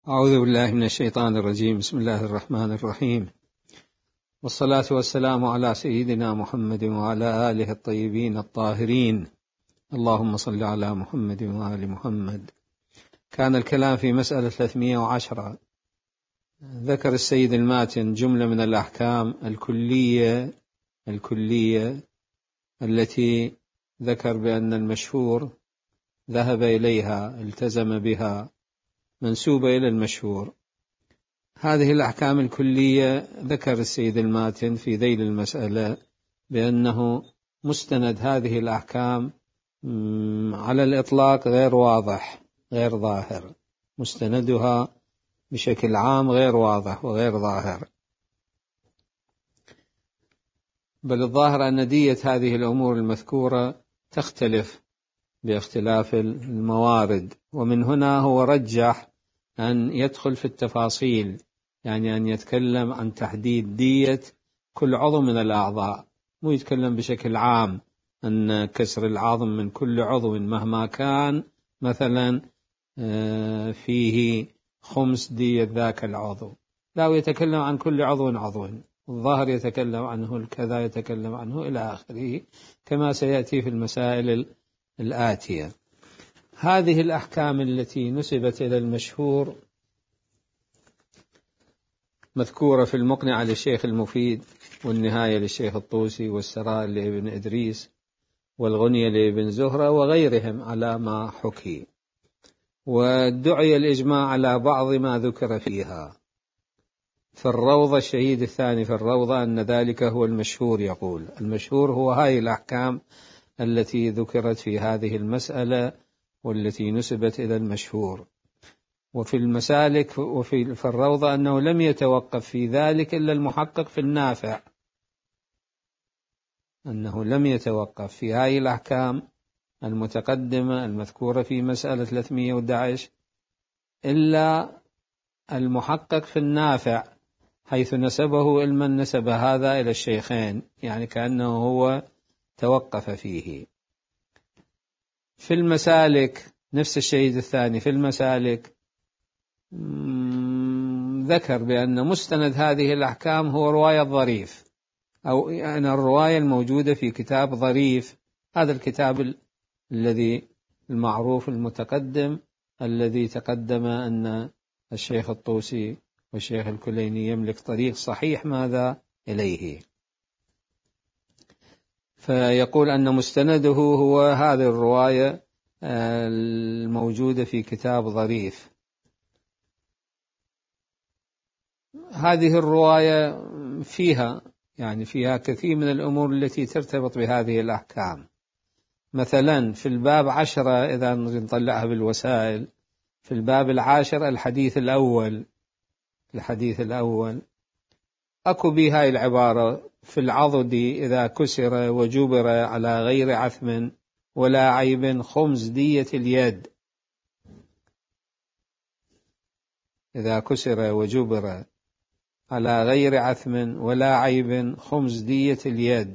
أعوذ بالله من الشيطان الرجيم. بسم الله الرحمن الرحيم، والصلاة والسلام على سيدنا محمد وعلى آله الطيبين الطاهرين. اللهم صل على محمد وآل محمد. كان الكلام في مسألة 310. ذكر السيد الماتن جملة من الأحكام الكلية التي ذكر بأن المشهور ذهب إليها، التزم بها، منسوبة إلى المشهور. هذه الأحكام الكلية ذكر السيد الماتن في ذيل المسألة بأنه مستند هذه الأحكام على الإطلاق غير واضح، غير ظاهر، مستندها بشكل عام غير واضح وغير ظاهر، بل الظاهر أن دية هذه الأمور المذكورة تختلف باختلاف الموارد، ومن هنا هو رجح أن يدخل في التفاصيل، يعني أن يتكلم عن تحديد دية كل عضو من الأعضاء، مو يتكلم بشكل عام أن كسر العظم من كل عضو مهما كان مثلا فيه خمس دية ذاك العضو، لا، يتكلم عن كل عضو، الظاهر يتكلم عنه الكذا، يتكلم عنه إلى آخره، كما سيأتي في المسائل الآتية. هذه الأحكام التي نسبت إلى المشهور مذكورة في المقنعة للشيخ المفيد، والنهاية للشيخ الطوسي، والسراء لابن إدريس، والغنية لابن زهرة وغيرهم على ما حكي، وادعي الإجماع على بعض ما ذكر فيها. في الروضة الشهيد الثاني في الروضة أن ذلك هو المشهور، يقول المشهور هو هذه الأحكام التي ذكرت في هذه المسألة والتي نسبت إلى المشهور. وفي المسالك وفي الروضة أنه لم يتوقف في ذلك إلا المحقق في النافع، أنه لم يتوقف في هذه الأحكام المتقدمة المذكورة في مسألة 311 إلا المحقق في النافع، حيث نسبه علما نسب هذا إلى الشيخين، يعني كأنه هو توقف فيه. في المسالك نفس الشهيد الثاني في المسالك ذكر بأن مستند هذه الأحكام هو رواية ظريف، أو يعني الرواية الموجودة في كتاب ظريف، هذا الكتاب الذي المعروف المتقدم الذي تقدم أن الشيخ الطوسي والشيخ الكليني يملك طريق صحيح ماذا إليه. فيقول أن مستنده هو هذه الرواية الموجودة في كتاب ظريف. هذه الرواية فيها كثير من الأمور التي ترتبط بهذه الأحكام. مثلا في الباب 10 إذا نطلعها بالوسائل، في الباب 10 الحديث الأول أكو بهاي العبارة: في العضد إذا كسر وجبر على غير عثم ولا عيب خمس دية اليد. إذا كسر وجبر على غير عثم ولا عيب خمس دية اليد،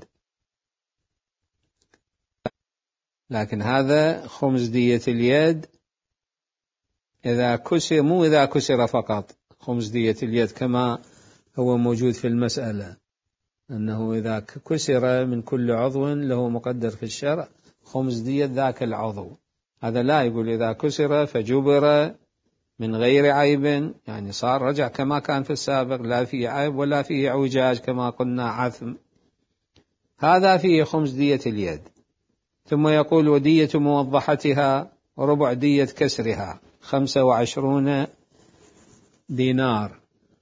لكن هذا خمس دية اليد إذا كسر، مو إذا كسر فقط، خمس دية اليد كما هو موجود في المسألة، أنه إذا كسر من كل عضو له مقدر في الشرع خمس دية ذاك العضو. هذا لا، يقول إذا كسر فجبر من غير عيب، يعني صار رجع كما كان في السابق، لا فيه عيب ولا فيه اعوجاج كما قلنا عثم، هذا فيه خمس دية اليد. ثم يقول: ودية موضحتها ربع دية كسرها 25 دينار.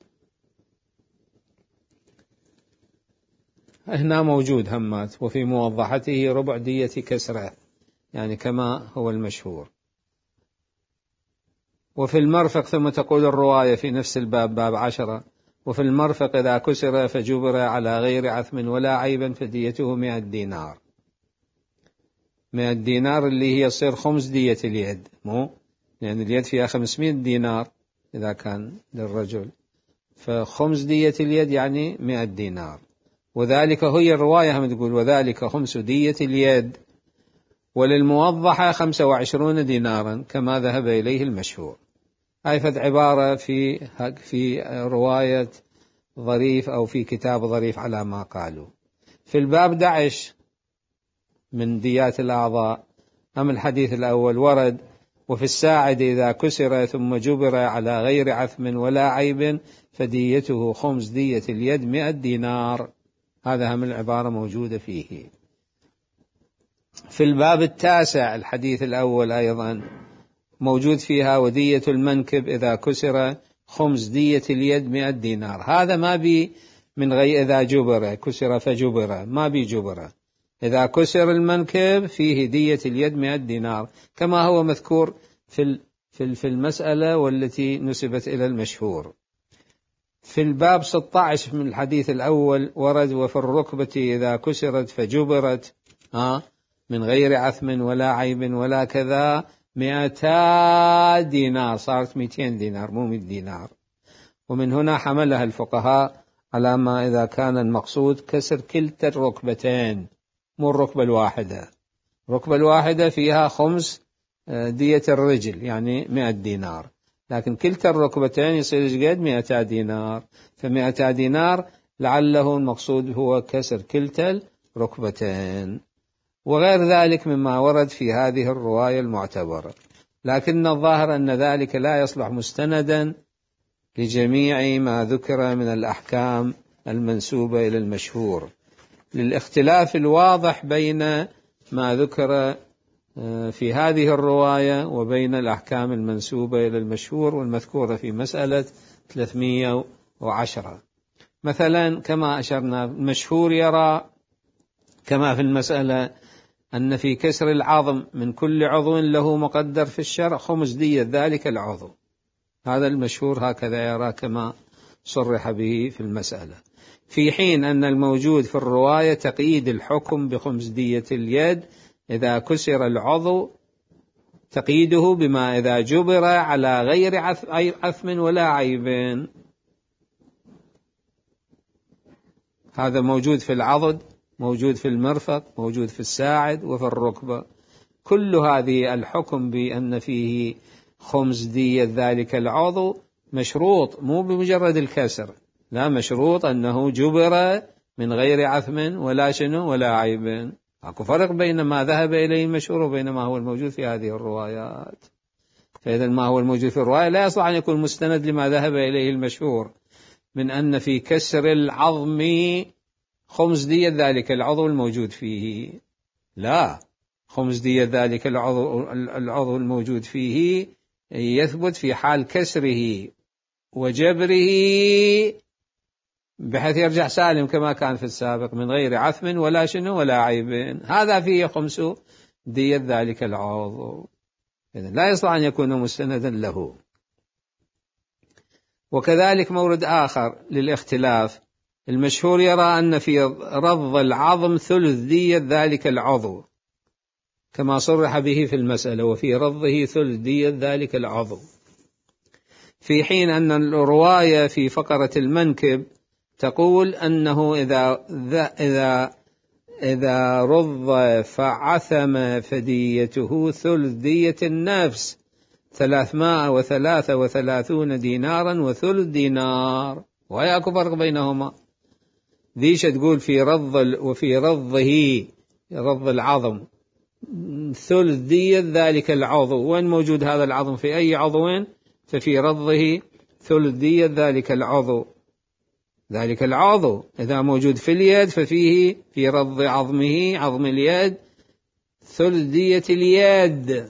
هنا موجود همات، وفي موضحته ربع دية كسره، يعني كما هو المشهور. وفي المرفق ثم تقول الرواية في نفس الباب، باب 10: وفي المرفق إذا كسر فجبر على غير عثم ولا عيبا فديته 100 دينار. 100 دينار اللي هي تصير خمس دية اليد، مو لأن اليد فيها 500 دينار إذا كان للرجل، فخمس دية اليد يعني 100 دينار. وذلك هي الرواية هم تقول: وذلك خمس دية اليد، وللموضحة 25 دينارا كما ذهب إليه المشهور. هاي فد عبارة في رواية ظريف أو في كتاب ظريف على ما قالوا. في الباب 11 من ديات الأعضاء أم الحديث الأول ورد: وفي الساعد إذا كسر ثم جبر على غير عثم ولا عيب فديته خمس دية اليد 100 دينار. هذا هم العبارة موجودة فيه. في الباب 9 الحديث الأول أيضا موجود فيها: ودية المنكب إذا كسر خمس دية اليد 100 دينار. هذا ما بي من غير إذا جبر، كسر فجبر، ما بي جبر. إذا كسر المنكب فيه دية اليد 100 دينار كما هو مذكور في المسألة والتي نسبت إلى المشهور. في الباب 16 من الحديث الأول ورد: وفي الركبة إذا كسرت فجبرت من غير عثم ولا عيب ولا كذا 200 دينار، صارت 200 دينار مو 100 دينار. ومن هنا حملها الفقهاء على ما إذا كان المقصود كسر كلتا الركبتين مو الركبة الواحدة. الركبة الواحدة فيها خمس دية الرجل يعني 100 دينار، لكن كلتا الركبتين يصير قد 200 دينار. ف200 دينار لعله المقصود هو كسر كلتا الركبتين، وغير ذلك مما ورد في هذه الرواية المعتبرة. لكن الظاهر أن ذلك لا يصلح مستندا لجميع ما ذكر من الأحكام المنسوبة إلى المشهور، للاختلاف الواضح بين ما ذكر في هذه الرواية وبين الأحكام المنسوبة إلى المشهور والمذكورة في مسألة 310. مثلا كما أشرنا، المشهور يرى كما في المسألة أن في كسر العظم من كل عضو له مقدر في الشرع خمس دية ذلك العضو. هذا المشهور هكذا يرى كما صرح به في المسألة، في حين أن الموجود في الرواية تقييد الحكم بخمس دية اليد إذا كسر العضو، تقييده بما إذا جبر على غير عثم ولا عيب. هذا موجود في العضد، موجود في المرفق، موجود في الساعد وفي الركبة. كل هذه الحكم بأن فيه خمس دية ذلك العضو مشروط، مو بمجرد الكسر، لا، مشروط أنه جبر من غير عثم ولا شنو ولا عيب. اكو فرق بين ما ذهب إليه المشهور وبين ما هو الموجود في هذه الروايات. فإذا ما هو الموجود في الرواية لا يصلح أن يكون مستند لما ذهب إليه المشهور من أن في كسر العظم خمس دية ذلك العضو الموجود فيه. لا، خمس دية ذلك العضو الموجود فيه يثبت في حال كسره وجبره بحيث يرجع سالم كما كان في السابق من غير عثم ولا شنو ولا عيب. هذا فيه خمس دية ذلك العضو، إذن لا يصلح أن يكون مستندا له. وكذلك مورد آخر للاختلاف: المشهور يرى أن في رض العظم ثلث دية ذلك العضو كما صرح به في المسألة، وفي رضه ثلث دية ذلك العضو، في حين أن الرواية في فقرة المنكب تقول أنه إذا رض فعثم فديته ثلث دية النفس 333 دينارا وثلث دينار، وياكو فرق بينهما. ذيش تقول في وفي رضه رض العظم ثلث دية ذلك العضو، وين موجود هذا العظم في أي عضوين؟ ففي رضه ثلث دية ذلك العضو. ذلك العضو إذا موجود في اليد ففيه في رض عظمه عظم اليد ثلث دية اليد،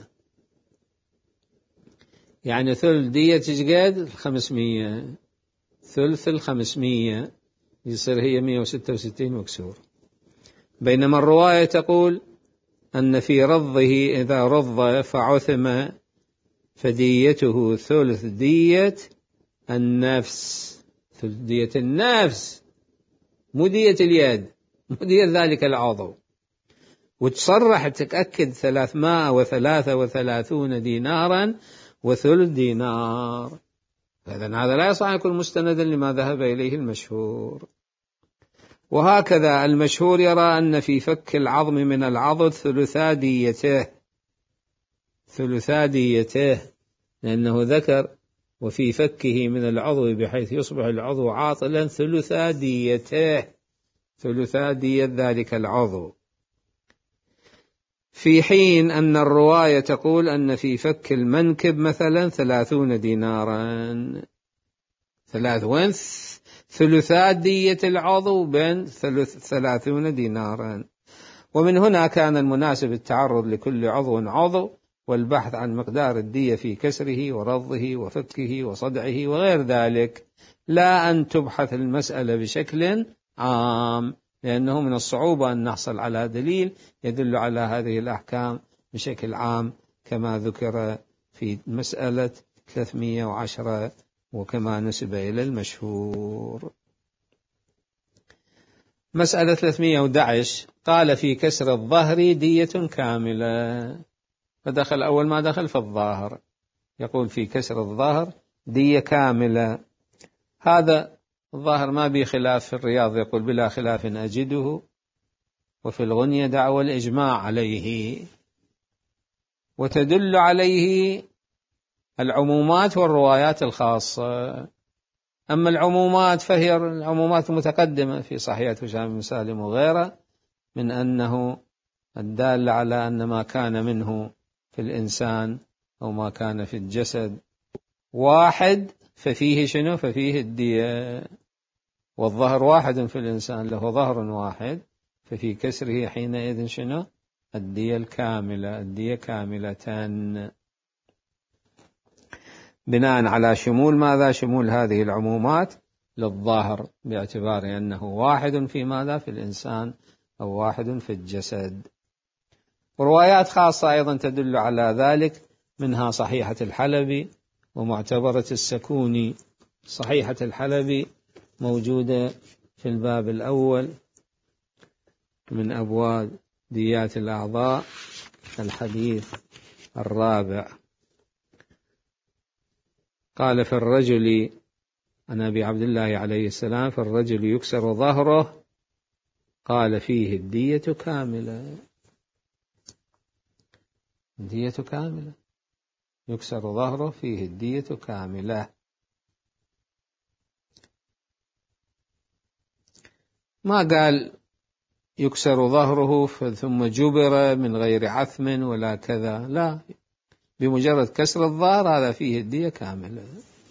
يعني ثلث دية قد 500، ثلث 500 يصير هي 166 وكسور. بينما الرواية تقول أن في رضه إذا رض فعثم فديته ثلث دية النفس، ثلث دية النفس مو دية اليد، مو دية ذلك العضو. وتصرح تتأكد 333 دينارا وثلث دينار. فإذن هذا لا يصح أن يكون مستندا لما ذهب إليه المشهور. وهكذا المشهور يرى أن في فك العظم من العضد ثلثا ديته، لأنه ذكر وفي فكه من العضو بحيث يصبح العضو عاطلا ثلثا ديته، ثلثا دية ذلك العضو، في حين أن الرواية تقول أن في فك المنكب مثلا 30 دينارا. وين ثلثا دية العضو بين 30 دينارا. ومن هنا كان المناسب التعرض لكل عضو والبحث عن مقدار الدية في كسره ورضه وفكه وصدعه وغير ذلك، لا أن تبحث المسألة بشكل عام، لأنه من الصعوبة أن نحصل على دليل يدل على هذه الأحكام بشكل عام كما ذكر في مسألة 310 وكما نسب إلى المشهور. مسألة 311 قال في كسر الظهر دية كاملة، فدخل أول ما دخل في الظاهر، يقول في كسر الظهر دية كاملة. هذا الظاهر ما به خلاف، في الرياض يقول بلا خلاف أجده، وفي الغنية دعوى الإجماع عليه، وتدل عليه العمومات والروايات الخاصة. أما العمومات فهي العمومات المتقدمة في صحيح هشام بن سالم وغيره، من أنه الدال على أن ما كان منه في الإنسان أو ما كان في الجسد واحد ففيه شنو؟ ففيه الدية. والظهر واحد في الإنسان له ظهر واحد، ففي كسره حينئذ شنو؟ الدية الكاملة، الدية كاملة، بناء على شمول ماذا؟ شمول هذه العمومات للظاهر، باعتبار أنه واحد في ماذا؟ في الإنسان، أو واحد في الجسد. وروايات خاصة أيضا تدل على ذلك، منها صحيحة الحلبي ومعتبرة السكوني. صحيحة الحلبي موجودة في الباب الأول من أبواب ديات الأعضاء، الحديث الرابع. قال في الرجل عن أبي عبد الله عليه السلام في الرجل يكسر ظهره، قال فيه الدية كاملة، الدية كاملة، يكسر ظهره فيه الدية كاملة. ما قال يكسر ظهره ثم جبر من غير عثم ولا كذا، لا، بمجرد كسر الظهر هذا فيه الدية كاملة.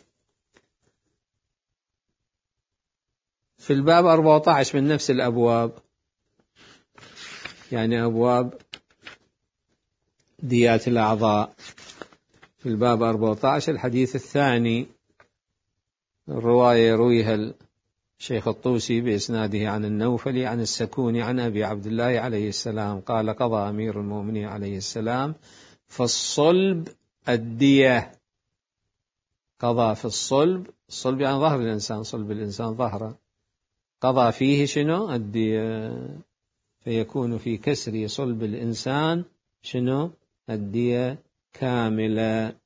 في الباب 14 من نفس الأبواب، يعني أبواب ديات الأعضاء، في الباب 14 الحديث الثاني، الرواية يرويها الشيخ الطوسي بإسناده عن النوفلي عن السكوني عن أبي عبد الله عليه السلام قال قضى أمير المؤمنين عليه السلام فالصلب الدية. قضى في الصلب، الصلب يعني ظهر الإنسان، صلب الإنسان ظهره، قضى فيه شنو؟ الدية، فيكون في كسر صلب الإنسان شنو؟ الدية كاملة.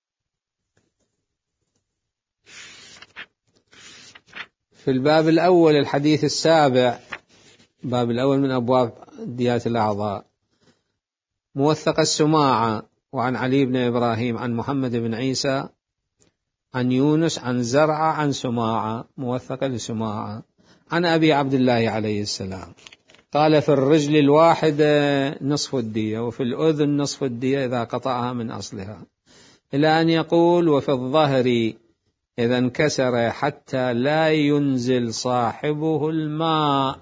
في الباب الأول الحديث السابع، الباب الأول من أبواب ديات الأعضاء، موثق السماعة وعن علي بن إبراهيم عن محمد بن عيسى عن يونس عن زرعة عن سماعة، موثقة لسماعة عن أبي عبد الله عليه السلام قال في الرجل الواحدة نصف الدية، وفي الأذن نصف الدية إذا قطعها من أصلها، إلى أن يقول وفي الظهر إذا انكسر حتى لا ينزل صاحبه الماء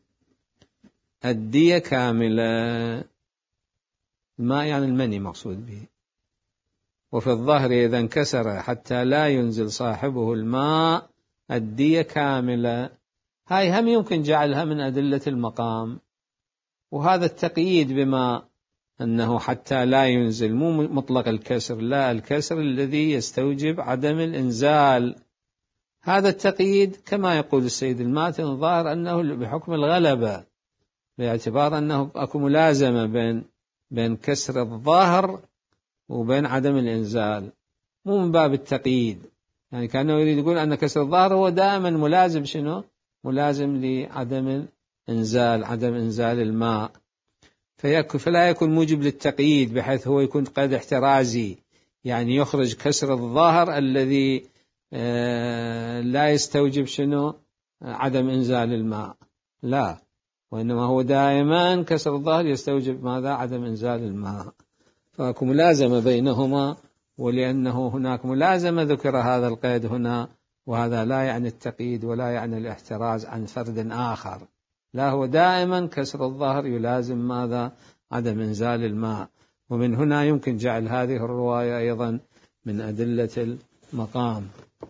الدية كاملة. الماء يعني المني مقصود به. وفي الظهر إذا انكسر حتى لا ينزل صاحبه الماء الدية كاملة. هاي هم يمكن جعلها من أدلة المقام، وهذا التقييد بما أنه حتى لا ينزل مو مطلق الكسر، لا، الكسر الذي يستوجب عدم الإنزال. هذا التقييد كما يقول السيد الماتن الظاهر أنه بحكم الغلبة، باعتبار أنه أكو ملازمة بين كسر الظهر وبين عدم الإنزال، مو من باب التقييد، يعني كأنه يريد يقول أن كسر الظهر هو دائما ملازم شنو؟ ملازم لعدم الإنزال، عدم إنزال الماء، فلا يكون موجب للتقييد بحيث هو يكون قيد احترازي، يعني يخرج كسر الظاهر الذي لا يستوجب شنو؟ عدم إنزال الماء، لا، وإنما هو دائما كسر الظاهر يستوجب ماذا؟ عدم إنزال الماء. فهناك ملازمة بينهما، ولأنه هناك ملازمة ذكر هذا القيد هنا، وهذا لا يعني التقييد ولا يعني الاحتراز عن فرد آخر، لا، هو دائما كسر الظاهر يلازم ماذا؟ عدم إنزال الماء. ومن هنا يمكن جعل هذه الرواية أيضا من أدلة المقام.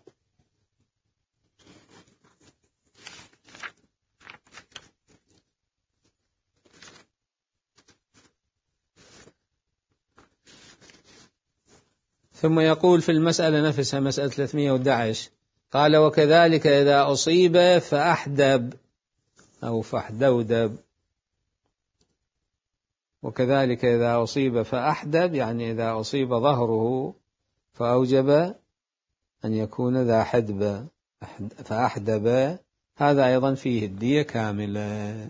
ثم يقول في المسألة نفسها، مسألة 311، قال: وكذلك إذا أصيب فأحدب أو فاحدودب. وكذلك إذا أصيب فأحدب يعني إذا أصيب ظهره فأوجب أن يكون ذا حدب فأحدب، هذا أيضا فيه الدية كاملة.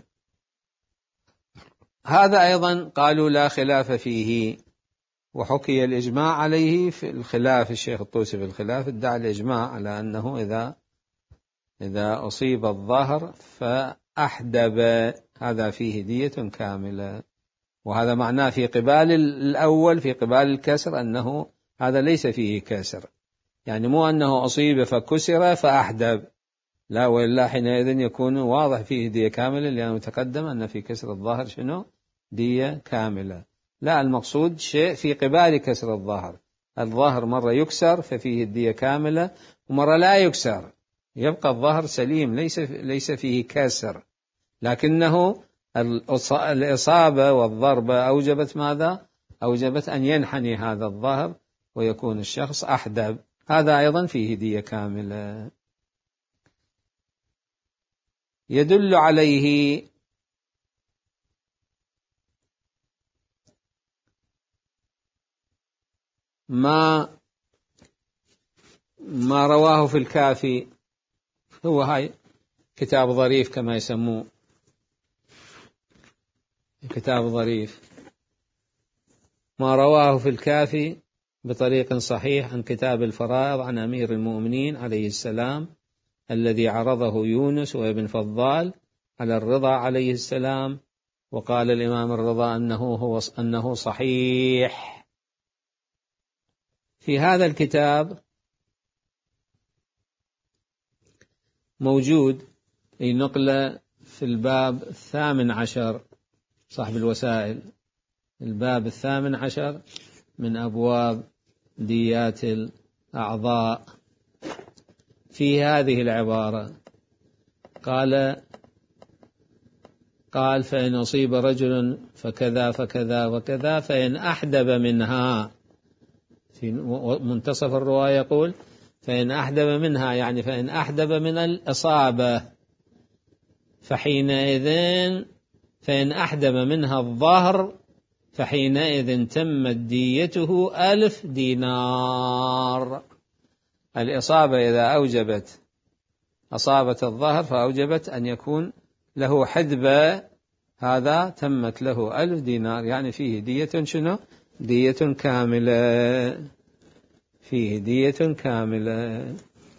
هذا أيضا قالوا لا خلاف فيه، وحكي الإجماع عليه في الخلاف. الشيخ الطوسي في الخلاف ادعى الإجماع على أنه إذا أصيب الظهر فأحدب هذا فيه دية كاملة. وهذا معناه في قبال الأول، في قبال الكسر، أنه هذا ليس فيه كسر، يعني مو أنه أصيب فكسر فأحدب، لا، وإلا حينئذ يكون واضح فيه دية كاملة، لأنه تقدم أن في كسر الظهر شنو؟ دية كاملة. لا، المقصود شيء في قبال كسر الظهر. الظهر مرة يكسر ففيه الدية كاملة، ومرة لا يكسر يبقى الظهر سليم ليس فيه كسر، لكنه الإصابة والضربة أوجبت ماذا؟ أوجبت أن ينحني هذا الظهر ويكون الشخص أحدب، هذا أيضا فيه دية كاملة. يدل عليه ما رواه في الكافي، هو هاي كتاب ظريف كما يسموه، كتاب ظريف، ما رواه في الكافي بطريق صحيح عن كتاب الفرائض عن أمير المؤمنين عليه السلام، الذي عرضه يونس وابن فضال على الرضا عليه السلام، وقال الإمام الرضا أنه صحيح. في هذا الكتاب موجود نقلة في الباب 18، صاحب الوسائل، الباب 18 من أبواب ديات الأعضاء، في هذه العبارة قال: فإن أصيب رجل فكذا فكذا وكذا، فإن أحدب منها، في منتصف الرواية يقول: فإن أحدب منها، يعني فإن أحدب من الإصابة، فإن أحدب منها الظهر فحينئذ تمت ديته 1000 دينار. الإصابة إذا أصابت الظهر فأوجبت أن يكون له حدبة، هذا تمت له 1000 دينار، يعني فيه دية شنو؟ دية كاملة، فيه دية كاملة.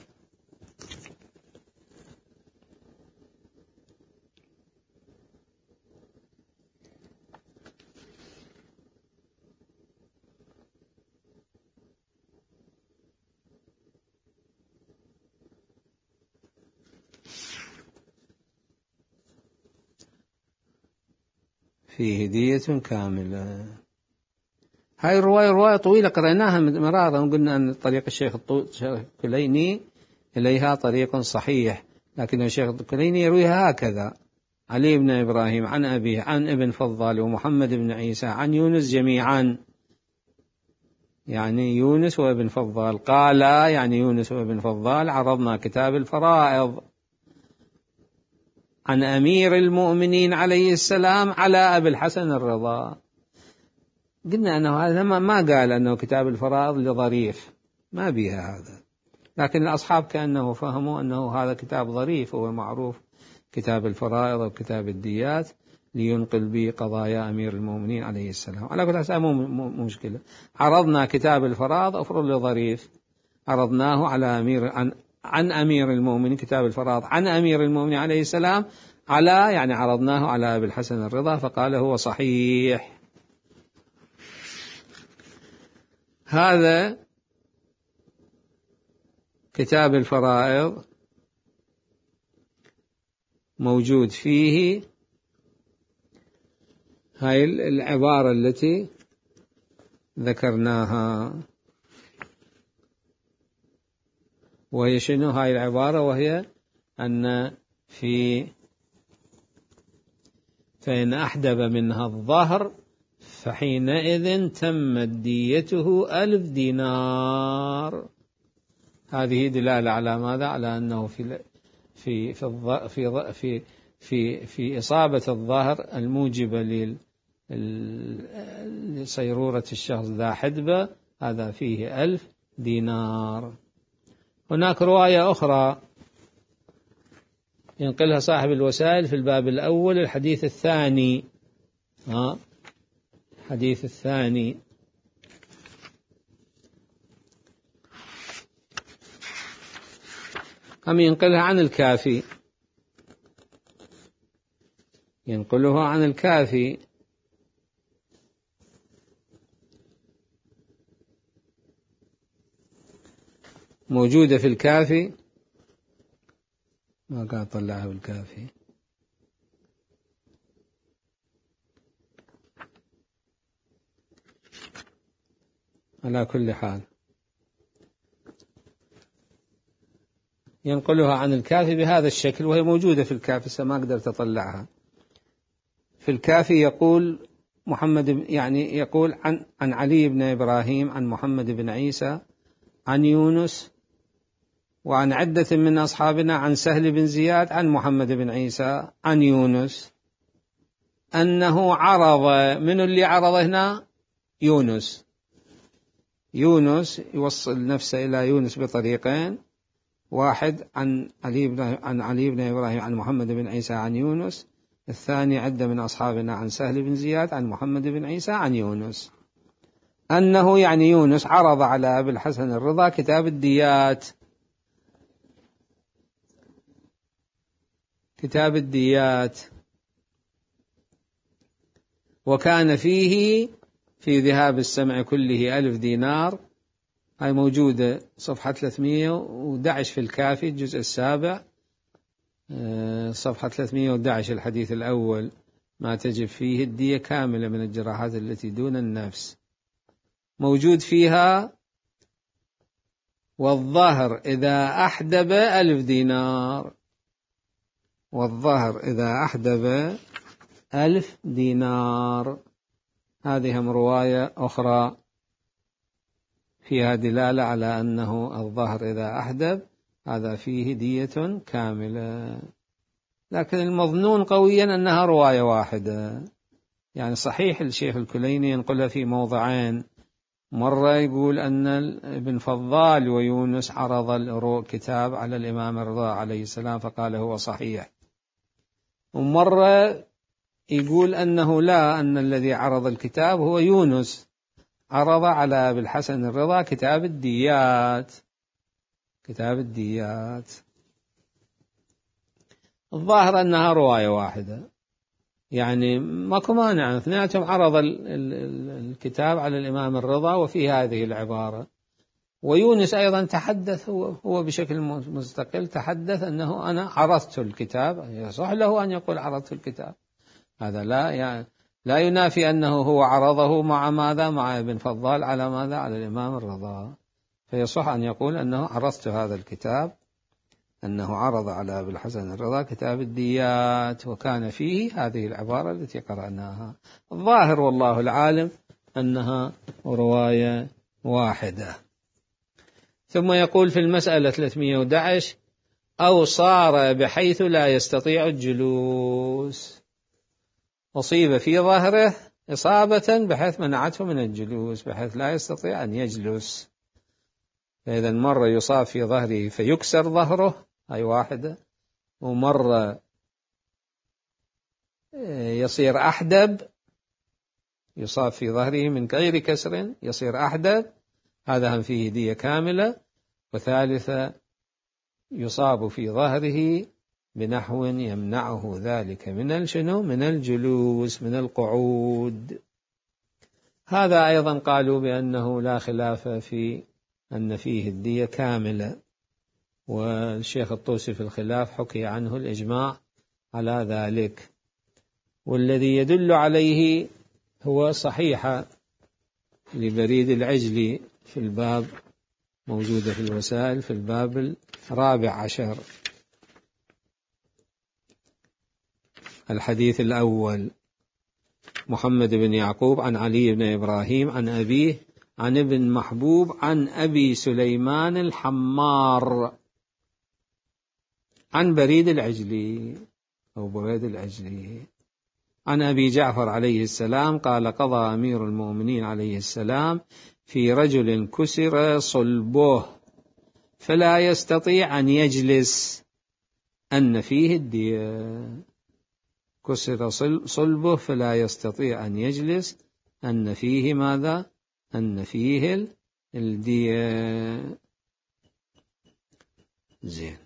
فيه دية كاملة. هاي رواية طويلة قرأناها مرارا، وقلنا أن طريق الشيخ الكليني إليها طريق صحيح، لكن الشيخ الكليني يرويها هكذا: علي بن إبراهيم عن أبيه عن ابن فضال ومحمد بن عيسى عن يونس جميعا، يعني يونس وابن فضال قال، يعني يونس وابن فضال عرضنا كتاب الفرائض عن أمير المؤمنين عليه السلام على أبي الحسن الرضا. قلنا أنه هذا ما قال أنه كتاب الفرائض لظريف، ما بها هذا، لكن الأصحاب كأنه فهموا أنه هذا كتاب ظريف، هو معروف كتاب الفرائض وكتاب الديات، لينقل بي قضايا أمير المؤمنين عليه السلام. على كل حال مو مشكلة. عرضنا كتاب الفرائض أفرض لظريف، عرضناه على عن أمير المؤمنين، كتاب الفرائض عن أمير المؤمنين عليه السلام، يعني عرضناه على أبي الحسن الرضا فقال هو صحيح. هذا كتاب الفرائض موجود فيه هاي العبارة التي ذكرناها. وهي شنو هاي العبارة؟ وهي أن فإن أحدب منها الظهر فحينئذ تمت ديته 1000 دينار. هذه دلالة على ماذا؟ على أنه في إصابة الظهر الموجبة لصيرورة الشخص ذا حدبة، هذا فيه 1000 دينار. هناك رواية أخرى ينقلها صاحب الوسائل في الباب الأول الحديث الثاني، الحديث الثاني هم ينقلها عن الكافي، ينقلها عن الكافي. موجودة في الكافي، ما قاعد أطلعها بالكافي. على كل حال ينقلها عن الكافي بهذا الشكل، وهي موجودة في الكافي ما قدرت أطلعها. في الكافي يقول يقول عن علي بن إبراهيم عن محمد بن عيسى عن يونس وعن عدة من أصحابنا عن سهل بن زياد عن محمد بن عيسى عن يونس أنه عرض. من اللي عرض هنا؟ يونس يوصل نفسه إلى يونس بطريقين، واحد عن علي بن إبراهيم عن محمد بن عيسى عن يونس، الثاني عدة من أصحابنا عن سهل بن زياد عن محمد بن عيسى عن يونس أنه يونس عرض على أبي الحسن الرضا كتاب الديات، وكان فيه في ذهاب السمع كله 1000 دينار. هاي موجودة صفحة 311 في الكافي الجزء السابع، صفحة 311 الحديث الأول، ما تجب فيه الدية كاملة من الجراحات التي دون النفس. موجود فيها والظهر إذا أحدب 1000 دينار، والظهر إذا أحدب 1000 دينار. هذه هم رواية أخرى فيها دلالة على أنه الظهر إذا أحدب هذا فيه دية كاملة، لكن المظنون قويا أنها رواية واحدة. صحيح الشيخ الكليني ينقلها في موضعين، مرة يقول أن ابن فضال ويونس عرض الكتاب على الإمام الرضا عليه السلام فقال هو صحيح، ومرة يقول أنه لا، أن الذي عرض الكتاب هو يونس، عرض على أبي الحسن الرضا كتاب الديات. الظاهر أنها رواية واحدة، ماكو مانع، اثنيناتهم عرض الكتاب على الإمام الرضا وفي هذه العبارة. ويونس أيضا تحدث هو بشكل مستقل، تحدث أنه أنا عرضت الكتاب، يصح له أن يقول عرضت الكتاب، هذا لا ينافي أنه هو عرضه مع ماذا؟ مع ابن فضال على ماذا؟ على الإمام الرضا، فيصح أن يقول أنه عرضت هذا الكتاب، أنه عرض على أبي الحسن الرضا كتاب الديات وكان فيه هذه العبارة التي قرأناها. الظاهر والله العالم أنها رواية واحدة. ثم يقول في المسألة 311 أو صار بحيث لا يستطيع الجلوس، أصيب في ظهره إصابة بحيث منعته من الجلوس، بحيث لا يستطيع أن يجلس. فإذا مرة يصاب في ظهره فيكسر ظهره، هاي واحدة، ومرة يصير أحدب، يصاب في ظهره من غير كسر يصير أحدب، هذا هم فيه دية كاملة. وثالثة يصاب في ظهره بنحو يمنعه ذلك من من الجلوس، من القعود. هذا أيضا قالوا بأنه لا خلاف في أن فيه الدية كاملة، والشيخ الطوسي في الخلاف حكي عنه الإجماع على ذلك. والذي يدل عليه هو صحيحة لبريد العجلي في الباب، موجودة في الوسائل في الباب 14. الحديث الأول: محمد بن يعقوب عن علي بن إبراهيم عن أبيه عن ابن محبوب عن أبي سليمان الحمار عن بريد العجلي أو بريد العجلي عن أبي جعفر عليه السلام قال: قضى أمير المؤمنين عليه السلام في رجل كسر صلبه فلا يستطيع أن يجلس أن فيه الدية. كسر صلبه فلا يستطيع أن يجلس أن فيه ماذا؟ أن فيه الدية. زين،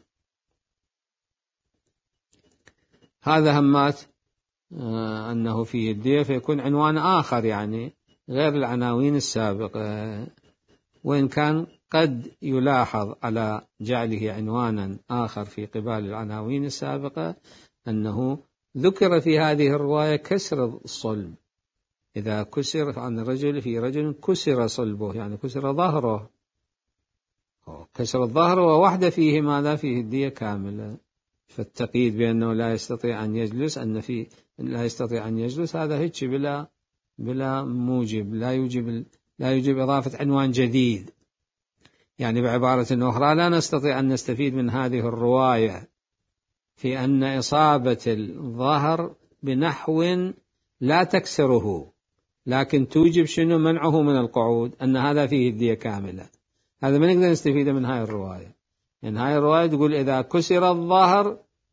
هذا همات أنه فيه الدية، فيكون عنوان آخر يعني غير العناوين السابقة، وإن كان قد يلاحظ على جعله عنوانا آخر في قبال العناوين السابقة أنه ذكر في هذه الرواية كسر الصلب. إذا كسر عن الرجل في رجل كسر صلبه يعني كسر ظهره، كسر الظهر ووحده فيه ماذا؟ فيه الدية كاملة. فالتقييد بأنه لا يستطيع أن يجلس، أن فيه لا يستطيع أن يجلس، هذا هيك بلا موجب، لا يوجب إضافة عنوان جديد. يعني بعبارة أخرى لا نستطيع أن نستفيد من هذه الرواية في أن إصابة الظهر بنحو لا تكسره لكن توجب منعه من القعود، أن هذا فيه الدية كاملة. هذا ما نقدر نستفيد من هاي الرواية. يعني هاي الرواية تقول إذا كسر الظهر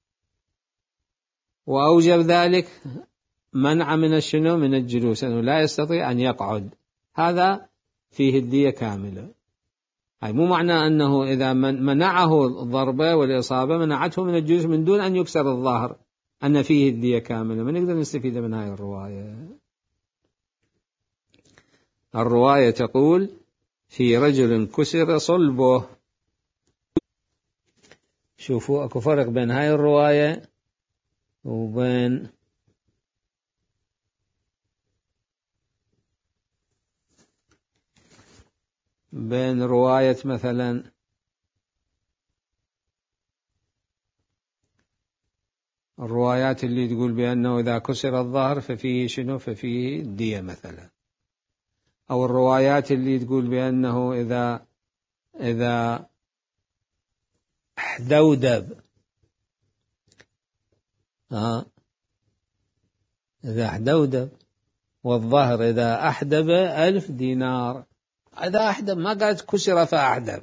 وأوجب ذلك منع من من الجلوس، أنه لا يستطيع أن يقعد، هذا فيه الدية كاملة. هاي مو معنى أنه إذا منعه الضربة والإصابة منعته من الجلوس من دون أن يكسر الظهر أن فيه الدية كاملة. ما نقدر نستفيد من هاي الرواية. الرواية تقول في رجل كسر صلبه. شوفوا أكو فرق بين هاي الرواية وبين رواية مثلا الروايات اللي تقول بأنه إذا كسر الظهر ففيه ففيه الدية مثلا، أو الروايات اللي تقول بأنه إذا احدودب إذا احدودب والظهر إذا أحدب 1000 دينار. إذا أحدب ما قالت كسر فأحدب،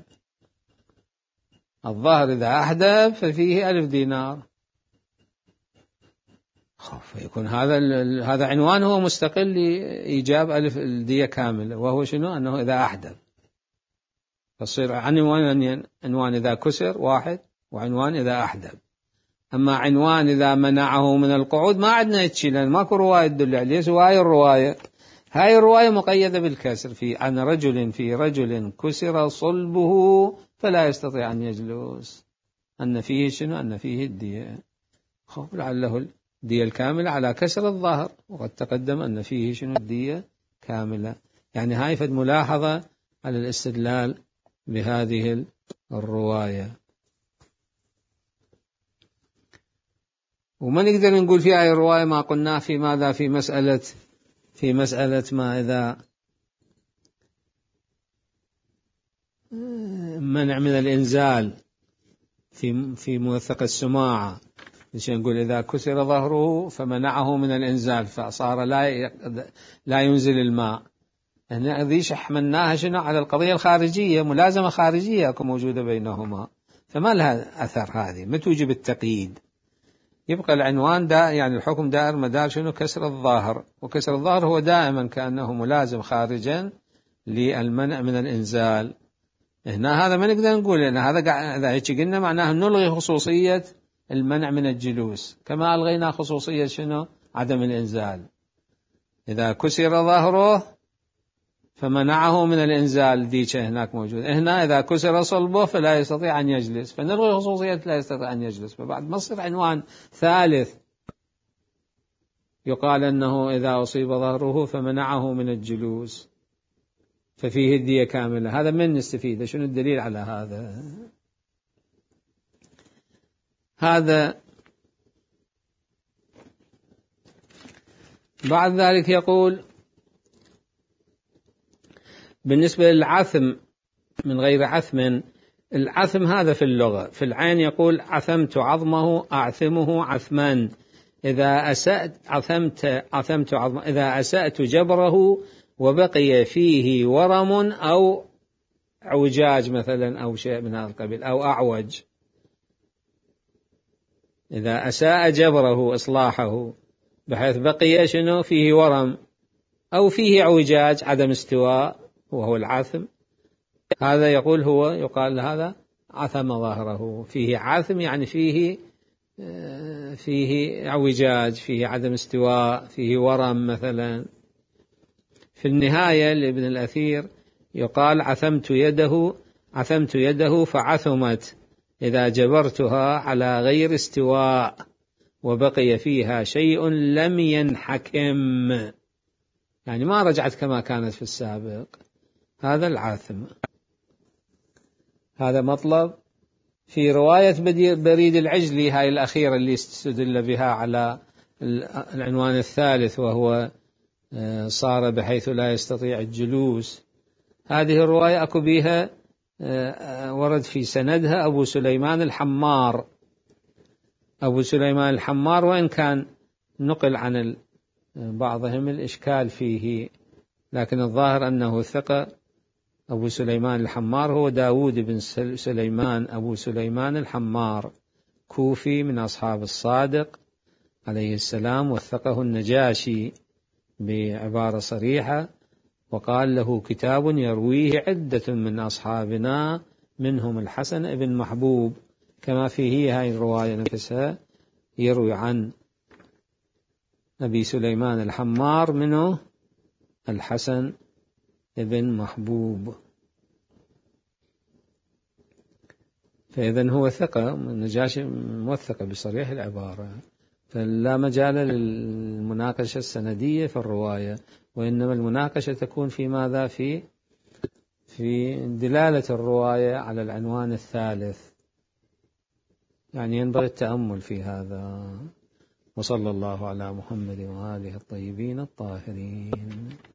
الظهر إذا أحدب ففيه 1000 دينار. فيكون هذا عنوان هو مستقل لإيجاب 1000 الدية كاملة، وهو أنه إذا أحدب. فصير عنوان إذا كسر واحد، وعنوان إذا أحدب. أما عنوان إذا منعه من القعود ما عندنا يتشي، لأن ماكو رواية تدل عليه سوى هاي الرواية مقيدة بالكسر عن رجل في رجل كسر صلبه فلا يستطيع أن يجلس، أن فيه أن فيه الدية. لعله الدية الكاملة على كسر الظهر، وقد تقدم أن فيه الدية كاملة. يعني هاي فد ملاحظة على الاستدلال بهذه الرواية. وما نقدر نقول في هاي الرواية ما قلناه في ماذا؟ في مسألة ما إذا منع من الإنزال في موثق السماعة، نقول إذا كسر ظهره فمنعه من الإنزال فصار لا ينزل الماء. هنا ذيش حملناها على القضية الخارجية، ملازمة خارجية موجودة بينهما، فما لها أثر. هذه ما توجب التقييد. يبقى العنوان يعني الحكم دائر مدار شنو؟ كسر الظاهر، وكسر الظاهر هو دائما كأنه ملازم خارجا للمنع من الإنزال. هنا هذا ما نقدر نقول، لأن هذا إذا هيك قلنا معناه نلغي خصوصية المنع من الجلوس، كما ألغينا خصوصية شنو؟ عدم الإنزال. إذا كسر ظهره فمنعه من الإنزال، ديك هناك موجود. هنا إذا كسر صلبه فلا يستطيع أن يجلس، فنلغي خصوصية لا يستطيع أن يجلس، فبعد ما يصير عنوان ثالث يقال أنه إذا أصيب ظهره فمنعه من الجلوس ففيه الدية كاملة. هذا من نستفيد؟ شنو الدليل على هذا؟ هذا بعد ذلك يقول بالنسبة للعثم من غير عثم، العثم هذا في اللغة في العين يقول عثمت عظمه أعثمه عثما، إذا أسأت عثمت عظمه، إذا أسأت جبره وبقي فيه ورم أو اعوجاج مثلا أو شيء من هذا القبيل أو أعوج. إذا أساء جبره إصلاحه بحيث بقي شنو؟ فيه ورم أو فيه اعوجاج عدم استواء وهو العاثم، هذا يقول هو يقال هذا عثم ظهره. فيه عاثم يعني فيه اعوجاج، فيه عدم استواء، فيه ورم مثلا. في النهاية لابن الأثير يقال عثمت يده فعثمت، إذا جبرتها على غير استواء وبقي فيها شيء لم ينحكم، يعني ما رجعت كما كانت في السابق، هذا العاثم. هذا مطلب. في رواية بريد العجلي هاي الأخيرة اللي استدل بها على العنوان الثالث وهو صار بحيث لا يستطيع الجلوس، هذه الرواية أكو بها ورد في سندها أبو سليمان الحمار. أبو سليمان الحمار وإن كان نقل عن بعضهم الإشكال فيه، لكن الظاهر أنه ثقة. أبو سليمان الحمار هو داود بن سليمان أبو سليمان الحمار، كوفي من أصحاب الصادق عليه السلام، وثقه النجاشي بعبارة صريحة وقال له كتاب يرويه عدة من أصحابنا منهم الحسن بن محبوب، كما فيه هاي الرواية نفسها يروي عن أبي سليمان الحمار منه الحسن بن محبوب، فإذن هو ثقة. النجاشي موثق بصريح العبارة، فلا مجال للمناقشة السندية في الرواية، وإنما المناقشة تكون في ماذا؟ في دلالة الرواية على العنوان الثالث، يعني ينبغي التأمل في هذا. وصلى الله على محمد وآله الطيبين الطاهرين.